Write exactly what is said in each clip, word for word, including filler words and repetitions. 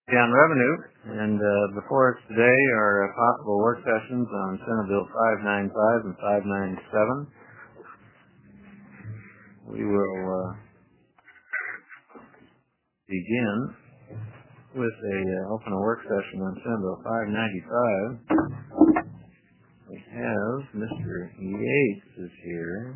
on revenue, and uh, before us today are uh, possible work sessions on Senate Bill five ninety-five and five ninety-seven. We will uh, begin with a uh, open a work session on Senate Bill five ninety-five. We have Mister Yates is here.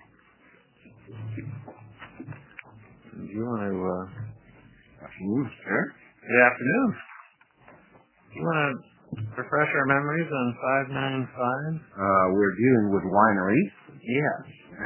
Do you want to? Uh, Afternoon, sir. Good afternoon. Do you want to refresh our memories on five ninety-five? Uh, we're dealing with wineries. Yes.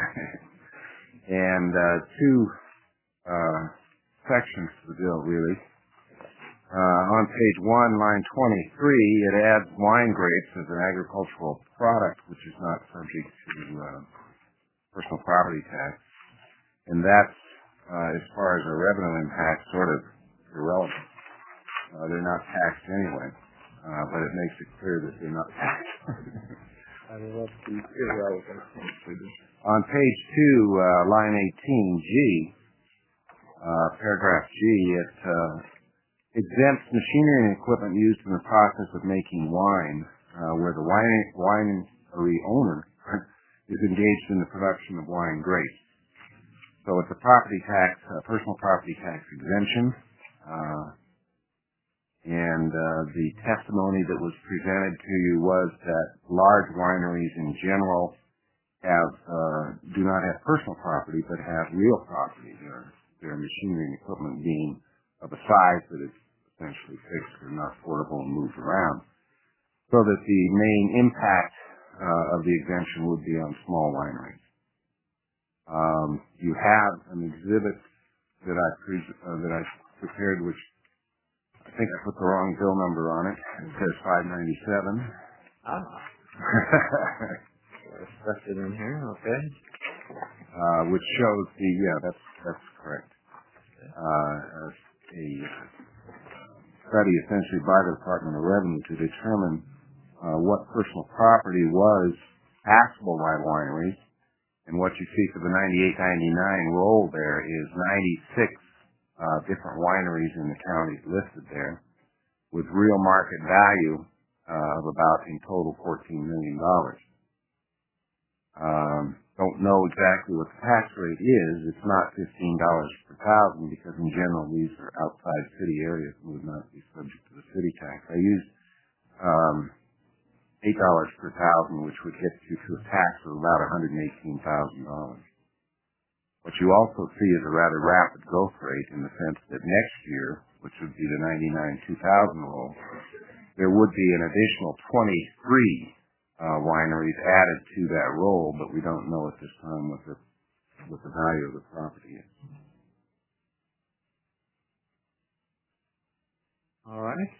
and uh, two uh, sections to the bill, really. Uh, on page one, line twenty-three, it adds wine grapes as an agricultural product, which is not subject to uh, personal property tax. And that's, uh, as far as a revenue impact, sort of irrelevant. Uh, they're not taxed anyway, uh, but it makes it clear that they're not taxed. I mean, what's the irrelevant? On page two, uh, line eighteen, G, uh, paragraph G, it uh, exempts machinery and equipment used in the process of making wine, uh, where the wine, winery owner is engaged in the production of wine grapes. So it's a property tax, a personal property tax exemption. Uh, and uh, the testimony that was presented to you was that large wineries in general have uh, do not have personal property, but have real property. Their, their machinery and equipment being of a size that is essentially fixed or not portable and moved around, so that the main impact uh, of the exemption would be on small wineries. Um, you have an exhibit that I pre- uh, that I prepared, which I think I put the wrong bill number on it. It says five ninety-seven. Ah. I stuck it in here, okay. Uh, which shows the, yeah, that's, that's correct. Uh, a study essentially by the Department of Revenue to determine uh, what personal property was taxable by wineries. And what you see for the ninety-eight ninety-nine roll there is ninety-six uh, different wineries in the counties listed there, with real market value uh, of about in total fourteen million dollars. Um, don't know exactly what the tax rate is. It's not fifteen dollars per thousand, because in general these are outside city areas and would not be subject to the city tax. I used um, eight dollars per thousand, which would get you to a tax of about one hundred eighteen thousand dollars. What you also see is a rather rapid growth rate, in the sense that next year, which would be the ninety-nine two thousand roll, there would be an additional twenty-three uh, wineries added to that roll, but we don't know at this time what the what the value of the property is. All right.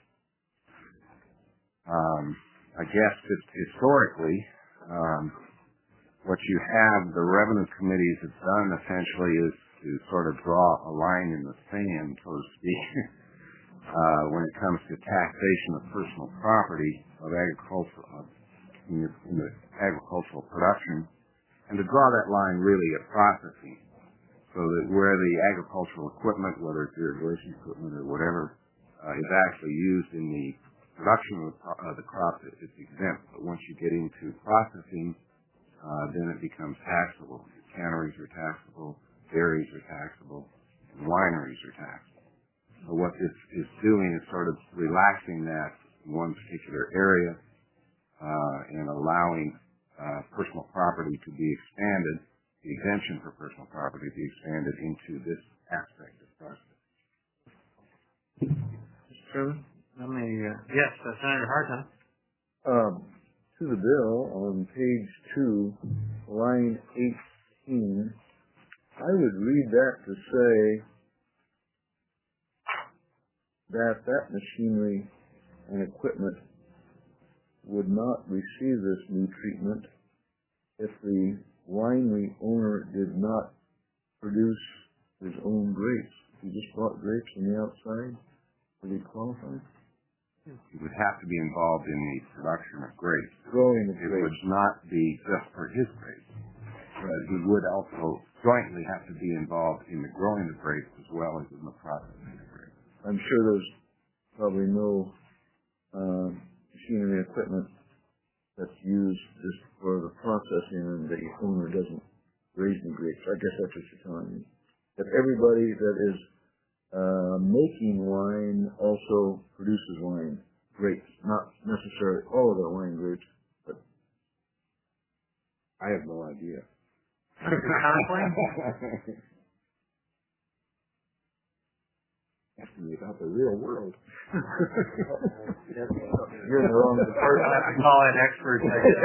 Um, I guess that historically, um, what you have, the revenue committees have done essentially is to sort of draw a line in the sand, so to speak, uh, when it comes to taxation of personal property of agricultural, uh, in, the, in the agricultural production, and to draw that line really at processing, so that where the agricultural equipment, whether it's irrigation equipment or whatever, uh, is actually used in the production of the, uh, the crop, it's exempt. But once you get into processing, uh, then it becomes taxable. Canneries are taxable, dairies are taxable, and wineries are taxable. So what this is doing is sort of relaxing that in one particular area uh, and allowing uh, personal property to be expanded, the exemption for personal property to be expanded into this aspect of process. Mister Truman, let me, uh, yes, uh, Senator Harton. Um, to the bill on page two, line eighteen, I would read that to say that that machinery and equipment would not receive this new treatment if the winery owner did not produce his own grapes. He just bought grapes from the outside. Would he qualify? He would have to be involved in the production of grapes. Growing the It grapes. would not be just for his grapes, but he would also jointly have to be involved in the growing of grapes as well as in the processing of grapes. I'm sure there's probably no uh, machinery equipment that's used just for the processing and the owner doesn't raise any grapes. I guess that's what you're telling me. That everybody that is uh, making wine also produces wine grapes, not necessarily all of their wine grapes, but I have no idea. Asking me about the real world. You're the wrong person. I have to call in experts.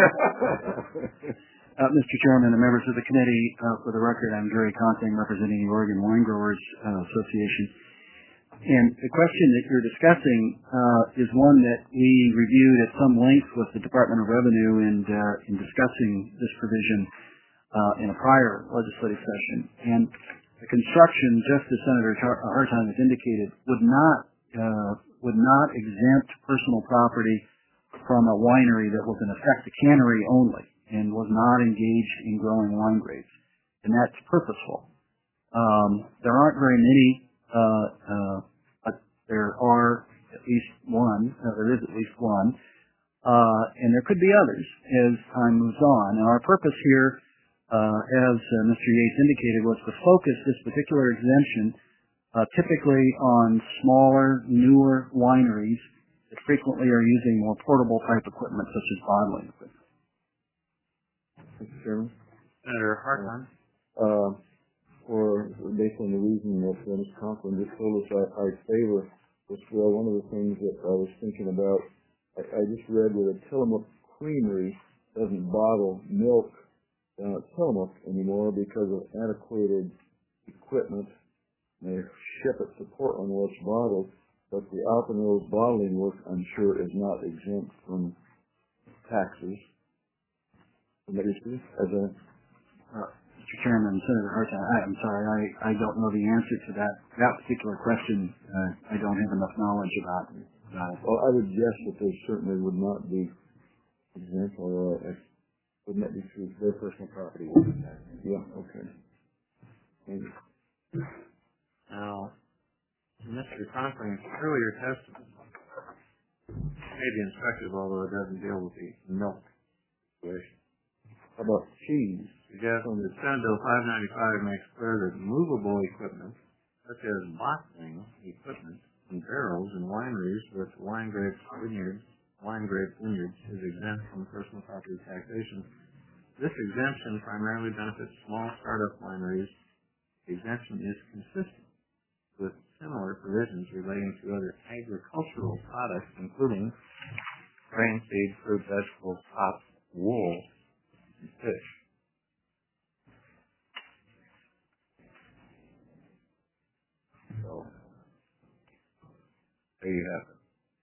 Uh, Mister Chairman and members of the committee, uh, for the record, I'm Gary Conting, representing the Oregon Wine Growers uh, Association. And the question that you're discussing uh, is one that we reviewed at some length with the Department of Revenue and uh, in discussing this provision uh, in a prior legislative session. And the construction, just as Senator Hartung has indicated, would not uh, would not exempt personal property from a winery that was in effect a cannery only and was not engaged in growing wine grapes, and that's purposeful. Um, there aren't very many, uh, uh, but there are at least one. Uh, there is at least one, uh, and there could be others as time moves on. And our purpose here, Uh, as uh, Mister Yates indicated, was to focus this particular exemption uh, typically on smaller, newer wineries that frequently are using more portable type equipment such as bottling equipment. Mister Chairman, Senator Hartung. uh, for based on the reason that uh, Mister Conklin just told us, I, I favor this bill. One of the things that I was thinking about, I, I just read where the Tillamook Creamery doesn't bottle milk down at Tillamook anymore because of antiquated equipment. They ship it to Portland where it's bottled, but the Alpenrose bottling work, I'm sure, is not exempt from taxes. As a Uh, Mister Chairman, Senator Hartung, I, I'm sorry, I, I don't know the answer to that that particular question. Uh, I don't have enough knowledge about it. Well, I would guess that they certainly would not be exempt, or uh, wouldn't that be true? Their personal property. Yeah, okay. Thank you. Now, Mister Conklin's earlier testimony may be instructive, although it doesn't deal with the milk situation. How about cheese? Suggests that Senate Bill five ninety-five makes clear that movable equipment, such as bottling equipment and barrels in wineries with wine grape vineyards, wine grape vineyards, is exempt from personal property taxation. This exemption primarily benefits small startup wineries. The exemption is consistent with similar provisions relating to other agricultural products, including grain, seed, fruit, vegetables, hops, wool, and fish. So, there you have it.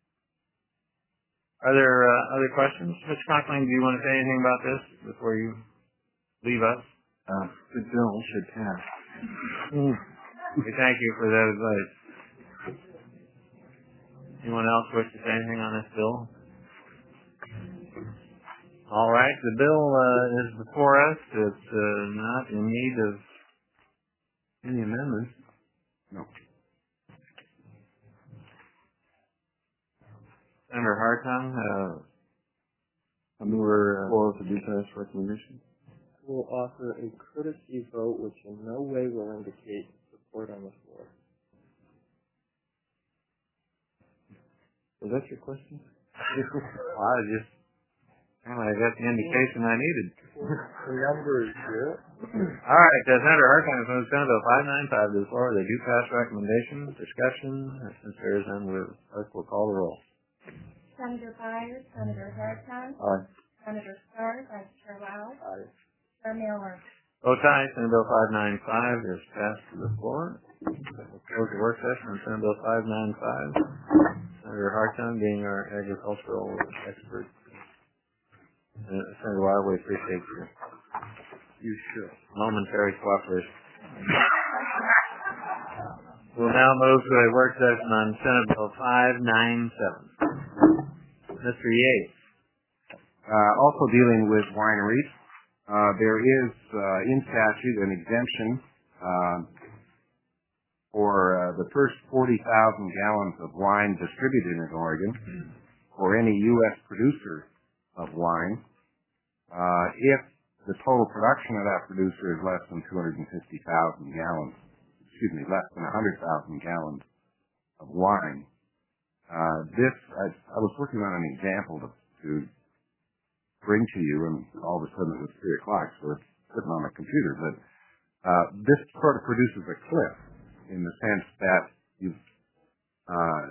Are there uh, other questions? Mister Conklin, do you want to say anything about this before you leave us? Uh, the bill should pass. Mm. We thank you for that advice. Anyone else wish to say anything on this bill? All right, the bill uh, is before us. It's uh, not in need of any amendments. No. Senator Hartung, uh, I move we're, uh, for the defense recommendation. Will offer a courtesy vote which in no way will indicate support on the floor. Was that your question? well, I just, I got the indication I needed. The number is good. All right, uh, Senator Hartung from Senate Bill five ninety-five to the floor. They do pass recommendation, discussion. Since there is none, we'll, clerk will call the roll. Senator Byers, Senator Hartung, Aye. Senator Starr, Vice Chair Lau, Aye. Chair Miller. Vote aye. Senate Bill five ninety-five is passed to the floor. We'll close the work session on Senate Bill five ninety-five. Senator Hartung being our agricultural expert. Uh, Senator Lau, we appreciate your You should. momentary cooperation. We'll now move to a work session on Senate Bill five ninety-seven. Mister Yates. Uh, also dealing with wineries, uh, there is uh, in statute an exemption uh, for uh, the first forty thousand gallons of wine distributed in Oregon, for any U S producer of wine, uh, if the total production of that producer is less than two hundred fifty thousand gallons, excuse me, less than one hundred thousand gallons of wine. Uh, this, I, I was working on an example to, to bring to you, and all of a sudden it was three o'clock, so it's sitting on my computer, but uh, this sort of produces a cliff in the sense that you, uh,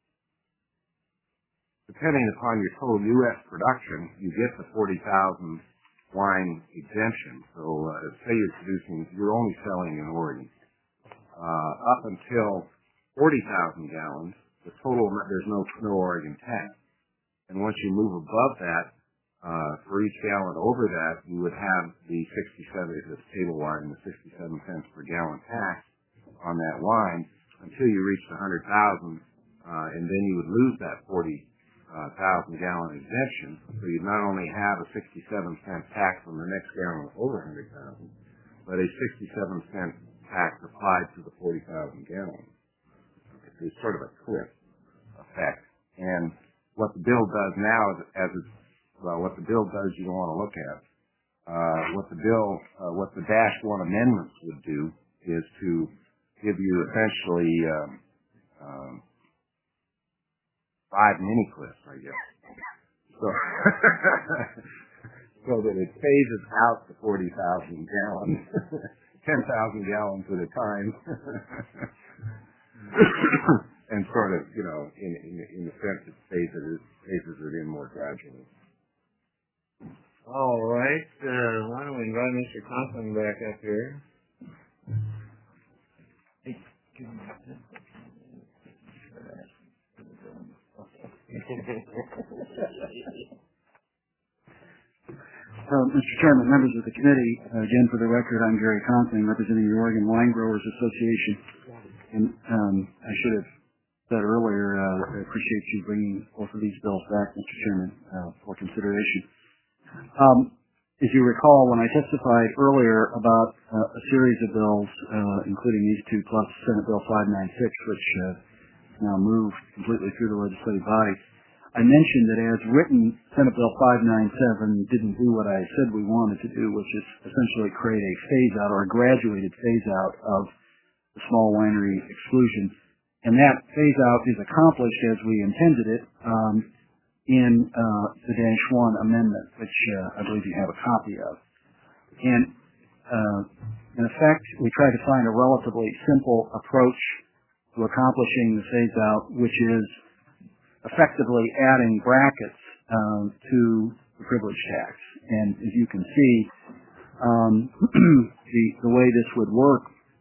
depending upon your total U S production, you get the forty thousand wine exemption. So uh, say you're producing, you're only selling in Oregon. Uh, up until forty thousand gallons, the total, there's no, no Oregon tax. And once you move above that, uh, for each gallon over that, you would have the sixty-seven, if it's table wine, the sixty-seven cents per gallon tax on that wine until you reach the one hundred thousand, uh, and then you would lose that forty thousand gallon exemption. So you'd not only have a sixty-seven cent tax on the next gallon over one hundred thousand, but a sixty-seven cent tax applied to the forty thousand gallons. It's sort of a cliff effect. And what the bill does now, is, as it's, well, what the bill does you don't want to look at. Uh, what the bill, uh, what the Dash one amendments would do is to give you essentially um, um, five mini cliffs, I guess. So, so that it phases out the forty thousand gallons, ten thousand gallons at a time. And sort of, you know, in in, in the sense it phases, phases it in more gradually. All right. Uh, why don't we invite Mister Conklin back up here? Uh, Mister Chairman, members of the committee, uh, again for the record, I'm Gary Conklin, representing the Oregon Wine Growers Association. And um, I should have said earlier, uh, I appreciate you bringing both of these bills back, Mister Chairman, uh, for consideration. Um, as you recall, when I testified earlier about uh, a series of bills, uh, including these two plus Senate Bill five ninety-six, which uh, now moved completely through the legislative body, I mentioned that as written, Senate Bill five ninety-seven didn't do what I said we wanted to do, which is essentially create a phase-out or a graduated phase-out of the small winery exclusion. And that phase-out is accomplished as we intended it um, in uh, the Dash one amendment, which uh, I believe you have a copy of. And uh, in effect, we tried to find a relatively simple approach to accomplishing the phase-out, which is effectively adding brackets um, to the privilege tax. And as you can see, um, the, the way this would work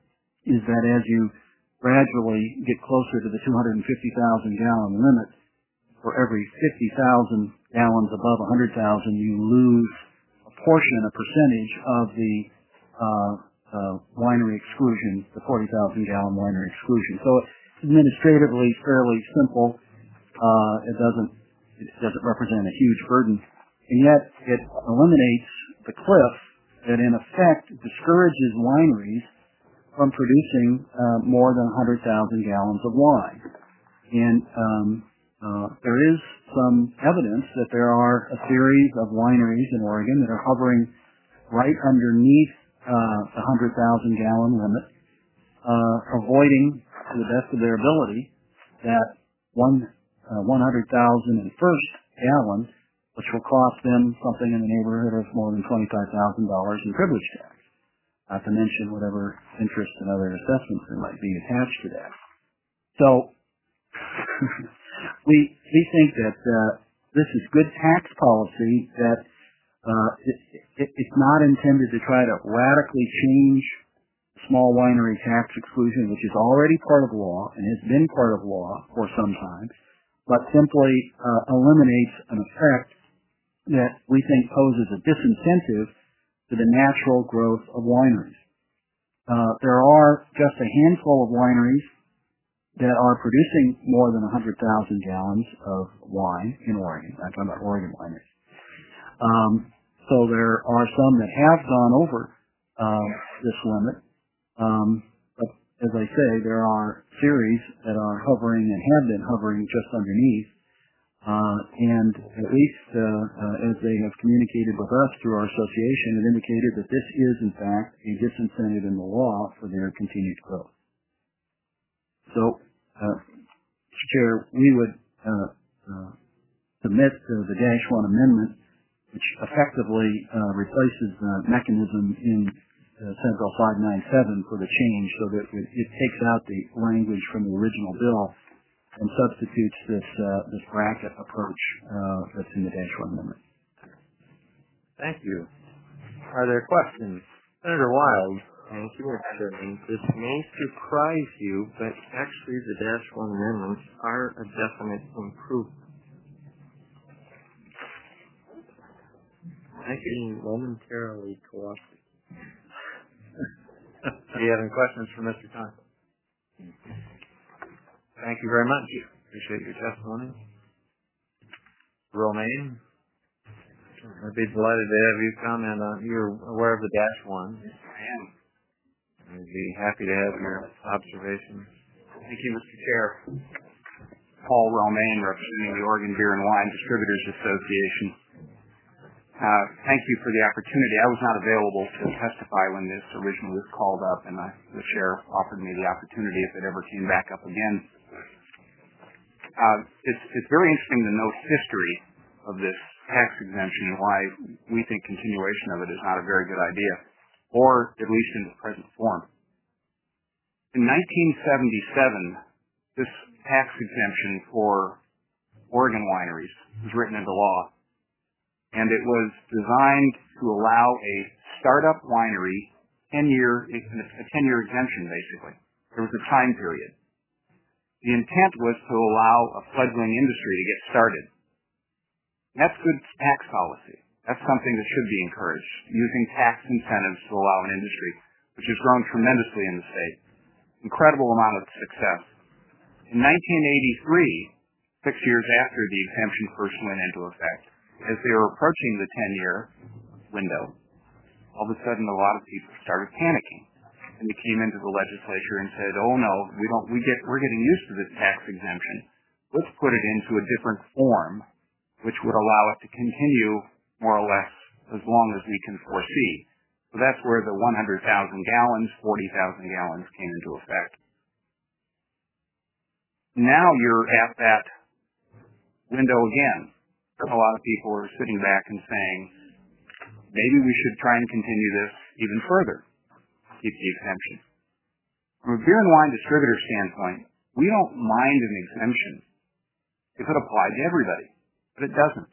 is that as you gradually get closer to the two hundred fifty thousand gallon limit, for every fifty thousand gallons above one hundred thousand, you lose a portion, a percentage of the uh, uh, winery exclusion, the forty thousand gallon winery exclusion. So it's administratively fairly simple. Uh, it doesn't it doesn't represent a huge burden, and yet it eliminates the cliff that in effect discourages wineries from producing uh, more than one hundred thousand gallons of wine. And um, uh, there is some evidence that there are a series of wineries in Oregon that are hovering right underneath uh, the one hundred thousand gallon limit, uh, avoiding, to the best of their ability, that one Uh, one hundred thousand in first gallon, which will cost them something in the neighborhood of more than twenty-five thousand dollars in privilege tax, not to mention whatever interest and other assessments that might be attached to that. So we we think that uh, this is good tax policy, that uh, it, it, it's not intended to try to radically change small winery tax exclusion, which is already part of law and has been part of law for some time, but simply uh, eliminates an effect that we think poses a disincentive to the natural growth of wineries. Uh, there are just a handful of wineries that are producing more than one hundred thousand gallons of wine in Oregon. I'm talking about Oregon wineries. Um, so there are some that have gone over uh, this limit, um, but as I say, there are series that are hovering and have been hovering just underneath. Uh, and at least uh, uh, as they have communicated with us through our association, it indicated that this is, in fact, a disincentive in the law for their continued growth. So, uh, Mister Chair, we would uh, uh, submit uh, the Dash one amendment, which effectively uh, replaces the mechanism in uh, Senate Bill five ninety-seven for the change, so that it, it takes out the language from the original bill and substitutes this uh, this bracket approach uh, that's in the Dash one amendment. Thank you. Are there questions? Senator Wild. Thank you, Mister Chairman. This may surprise you, but actually the Dash one amendments are a definite improvement. I can momentarily cooperate. Do you have any questions for Mister Thompson? Thank you very much. Appreciate your testimony. Romaine, I'd be delighted to have you comment on. You're aware of the Dash one. I am. I'd be happy to have your observations. Thank you, Mister Chair. Paul Romaine, representing the Oregon Beer and Wine Distributors Association. Uh, thank you for the opportunity. I was not available to testify when this originally was called up, and I, the chair offered me the opportunity if it ever came back up again. Uh, it's, it's very interesting to note history of this tax exemption and why we think continuation of it is not a very good idea, or at least in its present form. In nineteen seventy-seven, this tax exemption for Oregon wineries was written into law, and it was designed to allow a startup winery ten-year, a ten-year exemption, basically. There was a time period. The intent was to allow a fledgling industry to get started. That's good tax policy. That's something that should be encouraged, using tax incentives to allow an industry, which has grown tremendously in the state. Incredible amount of success. In nineteen eighty-three, six years after the exemption first went into effect, as they were approaching the ten-year window, all of a sudden a lot of people started panicking. And they came into the legislature and said, oh no, we don't, we get, we're getting used to this tax exemption. Let's put it into a different form, which would allow it to continue more or less as long as we can foresee. So that's where the one hundred thousand gallons, forty thousand gallons came into effect. Now you're at that window again. A lot of people are sitting back and saying, maybe we should try and continue this even further, keep the exemption. From a beer and wine distributor standpoint, we don't mind an exemption if it applied to everybody, but it doesn't.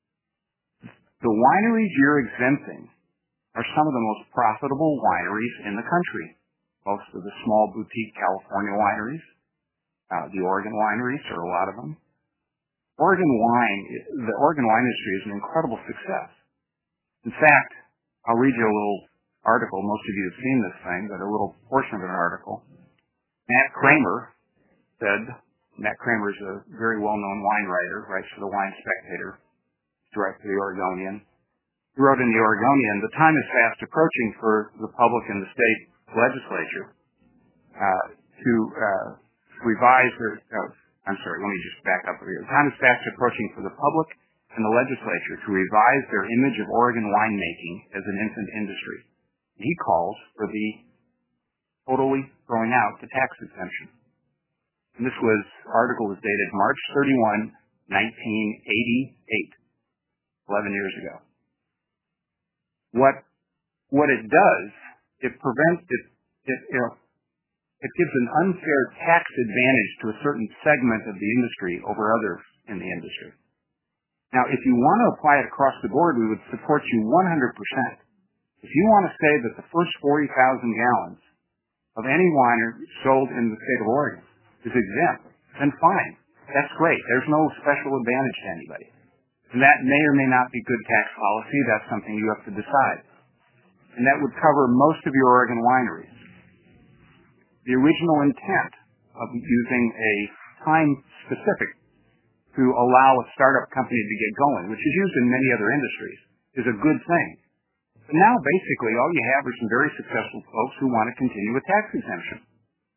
The wineries you're exempting are some of the most profitable wineries in the country. Most of the small boutique California wineries, uh, the Oregon wineries are a lot of them. Oregon wine, the Oregon wine industry is an incredible success. In fact, I'll read you a little article. Most of you have seen this thing, but a little portion of an article. Matt Kramer said, Matt Kramer is a very well-known wine writer, writes for the Wine Spectator, directs for the Oregonian. He wrote in the Oregonian, the time is fast approaching for the public and the state legislature uh, to uh, revise their, uh, I'm sorry, let me just back up here. The time is fast approaching for the public and the legislature to revise their image of Oregon winemaking as an infant industry. He calls for the totally throwing out the tax exemption. And this was, article was dated March thirty-first, nineteen eighty-eight, eleven years ago. What, what it does, it prevents, it, it, you know, it gives an unfair tax advantage to a certain segment of the industry over others in the industry. Now, if you want to apply it across the board, we would support you one hundred percent. If you want to say that the first forty thousand gallons of any wine sold in the state of Oregon is exempt, then fine. That's great. There's no special advantage to anybody. And that may or may not be good tax policy. That's something you have to decide. And that would cover most of your Oregon wineries. The original intent of using a time specific to allow a startup company to get going, which is used in many other industries, is a good thing. But now basically all you have are some very successful folks who want to continue with tax exemption.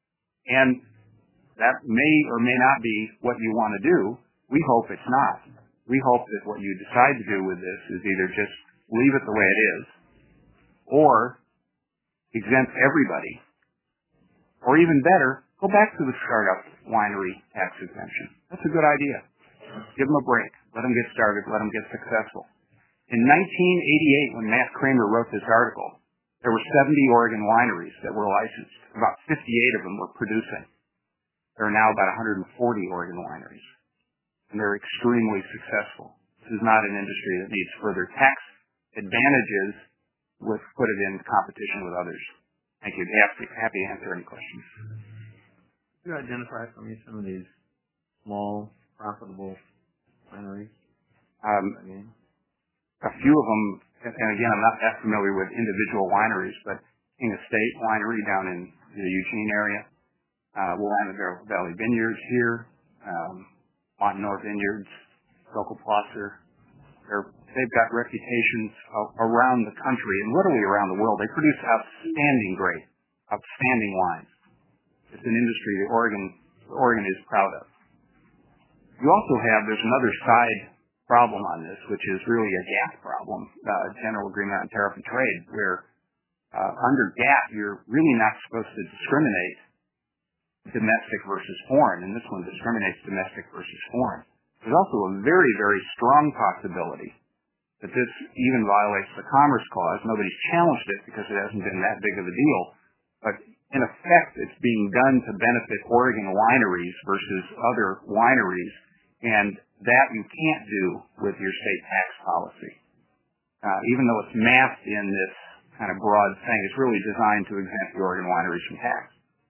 And that may or may not be what you want to do. We hope it's not. We hope that what you decide to do with this is either just leave it the way it is, or exempt everybody, or even better, go back to the startup winery tax exemption. That's a good idea. Give them a break. Let them get started. Let them get successful. In nineteen eighty-eight, when Matt Kramer wrote this article, there were seventy Oregon wineries that were licensed. About fifty-eight of them were producing. There are now about one hundred forty Oregon wineries, and they're extremely successful. This is not an industry that needs further tax advantages with put it in competition with others. Thank you. Happy, happy to answer any questions. Could you identify for me some of these small, profitable wineries? Um, I mean, a few of them, and again, I'm not that familiar with individual wineries, but King Estate Winery down in the Eugene area, uh, Willamette Valley Vineyards here, um, Montanore Vineyards, Local Placer. They're, they've got reputations around the country and literally around the world. They produce outstanding grape, outstanding wines. It's an industry that Oregon, Oregon is proud of. You also have, there's another side problem on this, which is really a G A T T problem, uh, General Agreement on Tariff and Trade, where uh, under G A T T you're really not supposed to discriminate domestic versus foreign, and this one discriminates domestic versus foreign. There's also a very, very strong possibility that this even violates the Commerce Clause. Nobody's challenged it because it hasn't been that big of a deal, but in effect it's being done to benefit Oregon wineries versus other wineries, and that you can't do with your state tax policy. Uh, even though it's masked in this kind of broad thing, it's really designed to exempt the Oregon wineries from tax.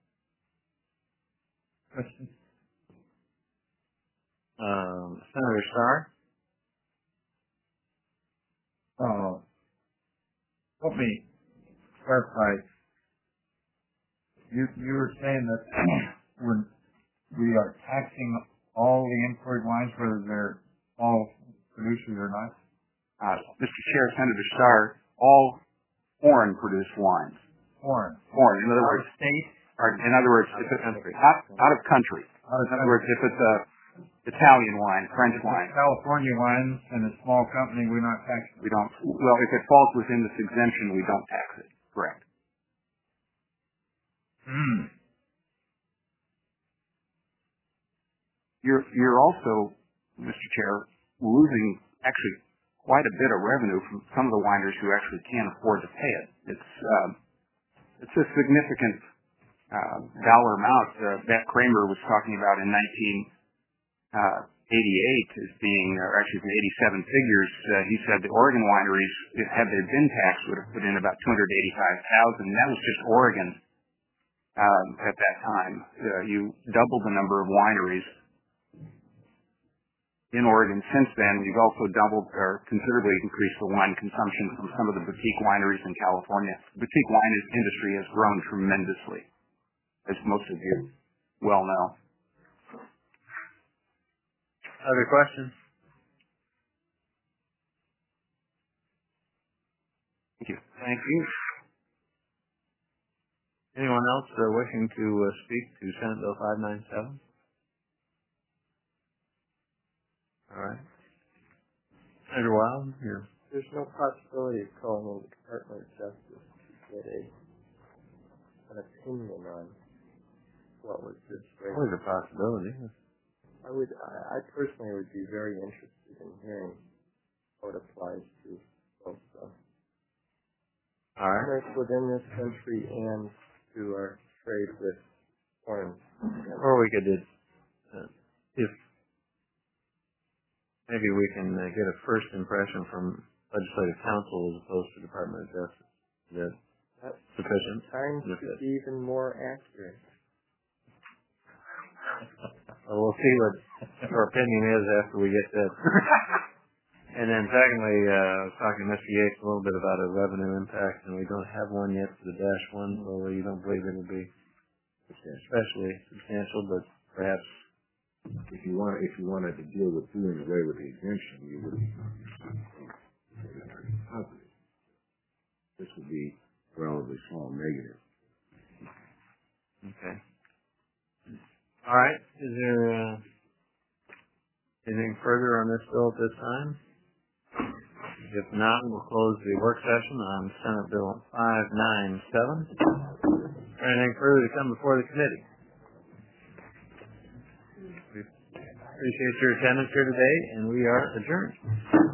Question? Um, Senator Starr? Uh, help me clarify. You, you were saying that when we are taxing all the imported wines, whether they're all producers or not? Uh, Mister Chair, Senator Starr, all foreign produced wines. Foreign. Foreign. In other Out words, of state? or in other words, if it's out, out of country. Out of In other words, if it's a Italian wine, French If wine, it's California wines and a small company, we're not taxing. we don't. Well, if it falls within this exemption, we don't tax it. Correct. Hmm. You're you're also, Mister Chair, losing actually quite a bit of revenue from some of the wineries who actually can't afford to pay it. It's um, it's a significant uh, dollar amount. Uh, Matt Kramer was talking about in nineteen eighty-eight as being, or actually from eighty-seven figures. Uh, he said the Oregon wineries, if had they been taxed, would have put in about two hundred eighty-five thousand. That was just Oregon um, at that time. Uh, you doubled the number of wineries in Oregon. Since then, you've also doubled or considerably increased the wine consumption from some of the boutique wineries in California. The boutique wine industry has grown tremendously, as most of you well know. Other questions? Thank you. Thank you. Anyone else uh, wishing to uh, speak to Senate Bill five ninety-seven? All right. Senator Wild, here. There's no possibility of calling the Department of Justice to get a an opinion on what was this rate. Always a possibility. I would, I, I personally would be very interested in hearing how it applies to both the All right. commerce within this country and to our trade with foreign. Or we could, uh, if maybe we can uh, get a first impression from Legislative Council as opposed to Department of Justice. Is that That's sufficient? times With to it. be even more accurate. Well, we'll see what our opinion is after we get that. And then secondly, uh, I was talking to Mister Yates a little bit about a revenue impact, and we don't have one yet for the dash one, so you don't believe it'll be especially substantial, but perhaps If you want, if you wanted to deal with doing away with the exemption, you would. This would be relatively small negative. okay. All right. Is there uh, anything further on this bill at this time? If not, we'll close the work session on Senate Bill five ninety-seven. Anything further to come before the committee? We appreciate your attendance here today, and we are adjourned.